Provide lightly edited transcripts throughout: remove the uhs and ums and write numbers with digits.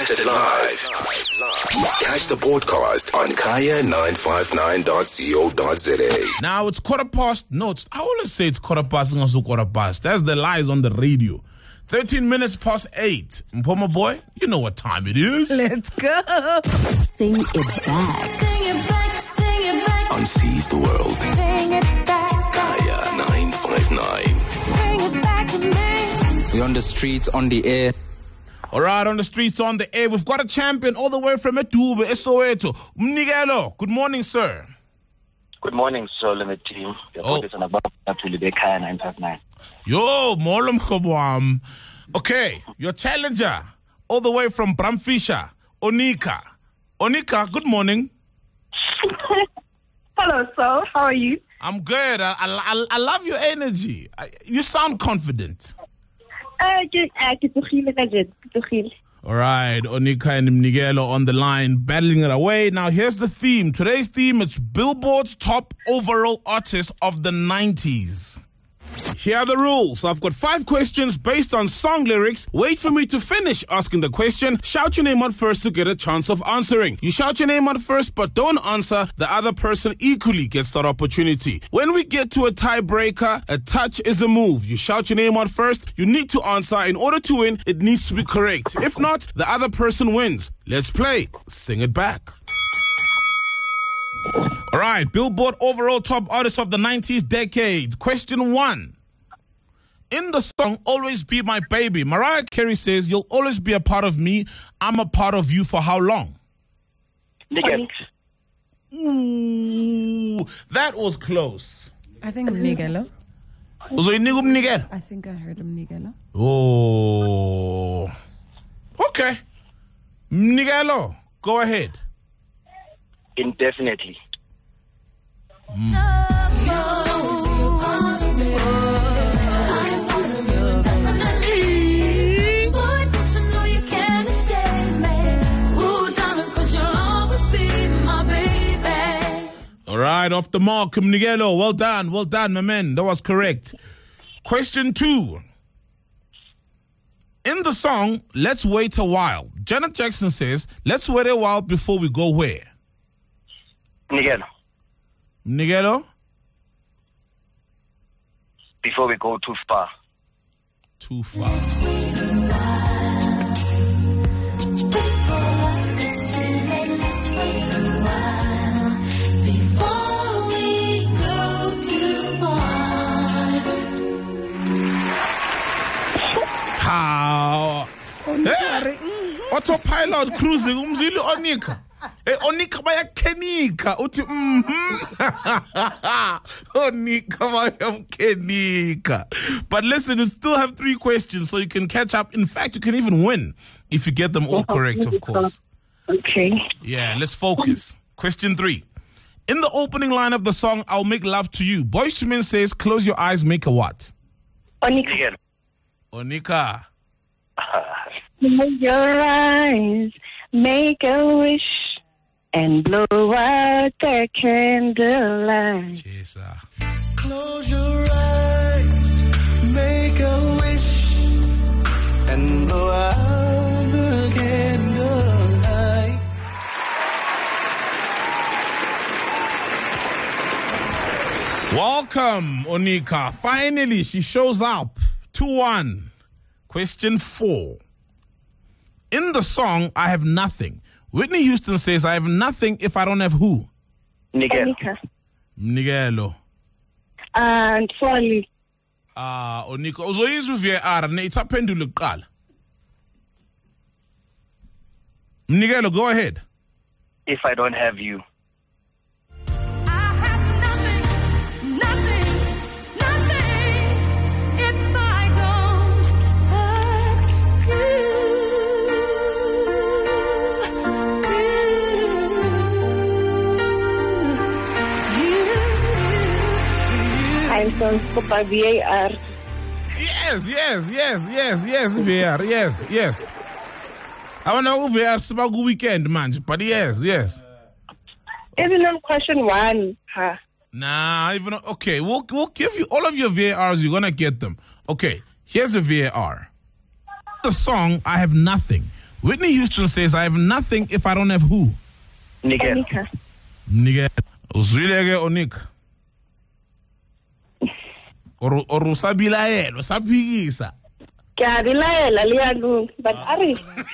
broadcasted live. Catch the broadcast on kaya959.co.za. Now it's 8:15. I always say it's 8:15, also 8:15. That's the lies on the radio. 13 minutes past 8. Mpoma boy, you know what time it is. Let's go. Sing it back. Sing it back, sing it back. On Seize the World. Sing it back. Kaya 959. Bring it back to me. We're on the streets, on the air. All right, on the streets, on the air, we've got a champion all the way from Edube, Soweto. Mnikelo, good morning, sir. Good morning, Solomon team. Kaya 959. Yo, Molum Khobwam. Okay, your challenger, all the way from Bramfisher, Onika. Onika, good morning. Hello, Sol. How are you? I'm good. I love your energy. You sound confident. All right, Onika and Mnikelo on the line, battling it away. Now, here's the theme. Today's theme is Billboard's top overall artist of the 90s. Here are the rules. I've got 5 questions based on song lyrics. Wait for me to finish asking the question. Shout your name out first to get a chance of answering. You shout your name out first, but don't answer. The other person equally gets that opportunity. When we get to a tiebreaker, a touch is a move. You shout your name out first. You need to answer. In order to win, it needs to be correct. If not, the other person wins. Let's play. Sing it back. All right, Billboard overall top artist of the 90s decade. Question 1. In the song, Always Be My Baby, Mariah Carey says, you'll always be a part of me. I'm a part of you for how long? Nigga. Ooh, that was close. I think Mnikelo. Was it Mnikelo? I think I heard Mnikelo. Oh. Okay. Mnikelo, go ahead. Indefinitely. All right, off the mark, Mnikelo. Well done, my man. That was correct. Question 2. In the song, Let's Wait a While, Janet Jackson says, let's wait a while before we go where? Mnikelo? Before we go too far. Too far. How? Autopilot cruising umzili Onika. Onika bayakenika uthi Onika bayakenika. But listen, you still have 3 questions, so you can catch up. In fact, you can even win if you get them all correct, of course. Okay. Yeah, let's focus. Question 3. In the opening line of the song, I'll Make Love to You, Boyz II Men says, close your eyes, make a what? Onika. Onika. Close your eyes, make a wish, and blow out the candlelight. Yes, sir. Close your eyes, make a wish, and blow out the candlelight. Welcome, Onika. Finally, she shows up. 2-1. Question 4. In the song, I Have Nothing, Whitney Houston says, I have nothing if I don't have who? Mnikelo. And Folly. Onika. Uzoyizwa VAR ne itaphendula kuqala. Mnikelo, go ahead. If I don't have you. I'm from Scopa VAR. Yes, VAR, yes. I want to know VAR Sabagu weekend, man, but yes. Even on question 1, huh? Nah, even okay. We'll give you all of your VARs. You're gonna get them. Okay, here's a VAR. The song I Have Nothing. Whitney Houston says, I have nothing if I don't have who? Nigel. Onika. Nigel. Uzwileke Onika. Or usabilayelo, saphikisa. Kyabilayela liyalunga, but Ari.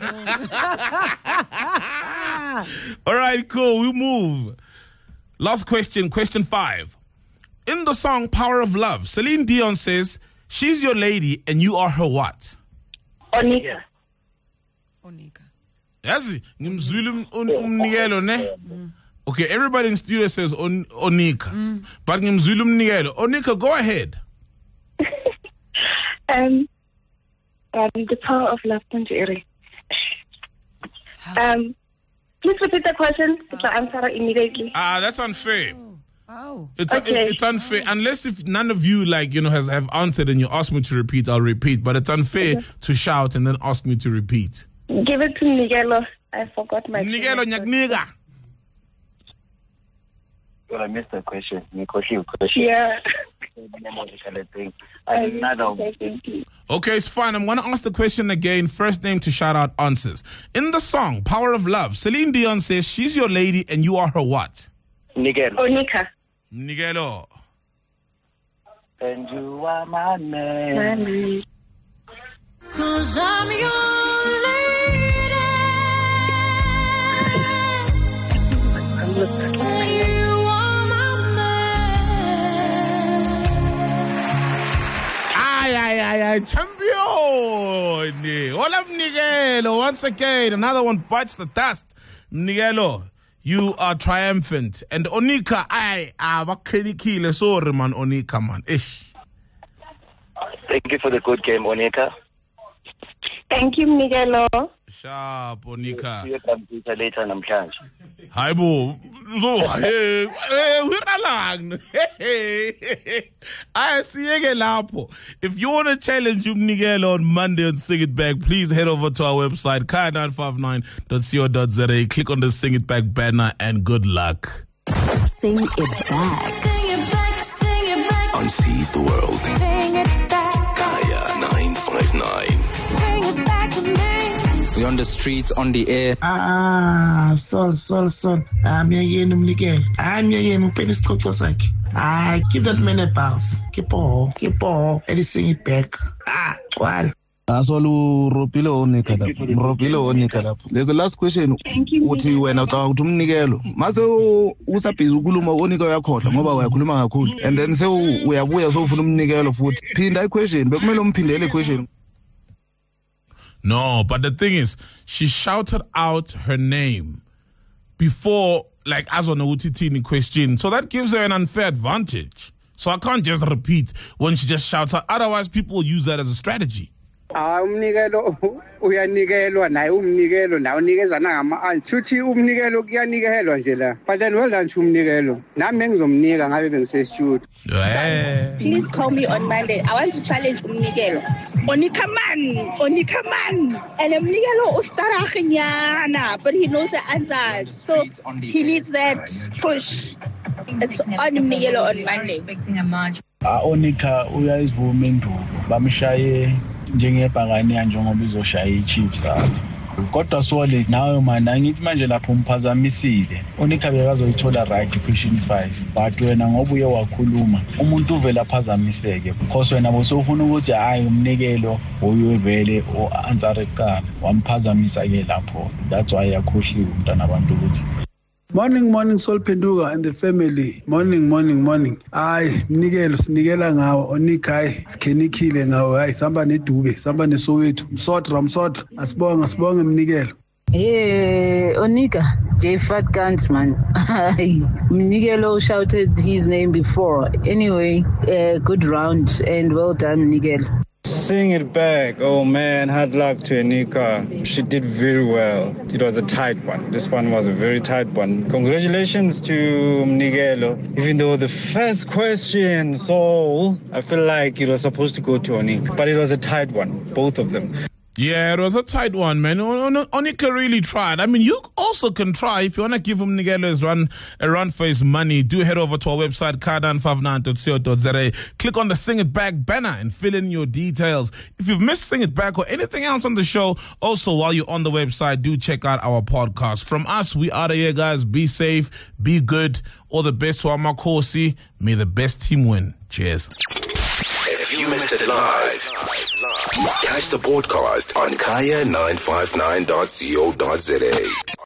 All right, cool. We move. Last question, question 5. In the song Power of Love, Celine Dion says, she's your lady and you are her what? Onika. Onika. Yes, ngimzwile umnikelo ne? Okay, everybody in studio says Onika. But ngimzwile umnikelo. Onika, go ahead. The Power of Love, Tanjiri. Please repeat the question. I'll answer it immediately. That's unfair. Oh. It's unfair unless if none of you have answered and you ask me to repeat, I'll repeat. But it's unfair to shout and then ask me to repeat. Give it to Nigelo. I forgot my Nigelo nyakniga. Well, I missed the question. Question. Yeah. Another. Okay, it's fine. I'm going to ask the question again. First name to shout out answers. In the song Power of Love, Celine Dion says she's your lady and you are her what? Nigel. Onika. Nigelo. And you are my man. 'Cause I'm your lady. And you are my man. Ay, champion. Hola, Nigelo. Once again, another one bites the dust. Nigelo, you are triumphant. And Onika, bakhelikile. Sorry, man, Onika, man. Ish. Thank you for the good game, Onika. Thank you, Nigelo. Sharp, Onika. See you computer later namhlanje. Hi, bo. So, hey, we're along. I see you again, Lapo. If you want to challenge Nigelo on Monday and Sing It Back, please head over to our website, kaya959.co.za. Click on the Sing It Back banner and good luck. Sing it back. Sing it back, sing it back. On Seize the World. Sing it back. Kaya 959. Sing it back to me. We're on the streets, on the air. Sol. Miyayeni umnikelo. Miyayeni uphela isicoco sakhe. Give that man a bounce. Keep on. Let us sing it back. Gcwala. Asolu ropile Onika lapho. The last question uthi wena ucabanga ukuthi umnikelo. Mase usabhizi ukhuluma Onika uyakhohlwa ngoba uyakhuluma kakhulu. And then uyabuya sowufuna umnikelo futhi. Phinda iquestion. Bekumele umphindele iquestion. No, but the thing is, she shouted out her name before, like, as on the question. So that gives her an unfair advantage. So I can't just repeat when she just shouts out. Otherwise, people will use that as a strategy. Umnikelo uyanikelwa naye umnikelo nawe unikezana ngama-answer futhi umnikelo kuyanikelwa nje la but then well done umnikelo nami engizomnika ngabe bengisestudio. Please call me on Monday. I want to challenge umnikelo. Onika man and umnikelo ustarache nyana but he knows the answers so he needs that push. It's on umnikelo on Monday. Onika uyayivuma induku bamshaye njengebhakane njengoba izoshaya iChiefs sasa kodwa Sole nawe manje angithi manje lapho umphazamisile Onika bekazoyithola right question 5 but wena ngoba uye wakhuluma umuntu uvela aphazamiseke because wena bosufuna ukuthi hayi umnikelo uyevele o-answer eqala wamphazamisa ke lapho that's why yakhohliwe umntana abantu ukuthi Morning, Sol Penduga and the family. Morning. Ay, Mnikelo, sinikela ngawo, Onika, ay, sikhenikile ngawo, ay, samba nedube, samba neSoweto. Msotra, asibonga Mnikelo. Onika, J Fat Guns, man. Mnikelo shouted his name before. Anyway, good round and well done, Mnikelo. Sing it back. Oh man, hard luck to Onika. She did very well. It was a tight one. This one was a very tight one. Congratulations to Mnikelo. Even though the first question, Sol, I feel like it was supposed to go to Onika, but it was a tight one, both of them. Yeah, it was a tight one, man. Onika really tried. I mean, you also can try. If you want to give Mnikelo a run for his money, do head over to our website, cardan59.co.za. Click on the Sing It Back banner and fill in your details. If you've missed Sing It Back or anything else on the show, also while you're on the website, do check out our podcast. From us, we out of here, guys. Be safe, be good. All the best to our Makosi. May the best team win. Cheers. If you missed it live, catch the podcast on kaya959.co.za.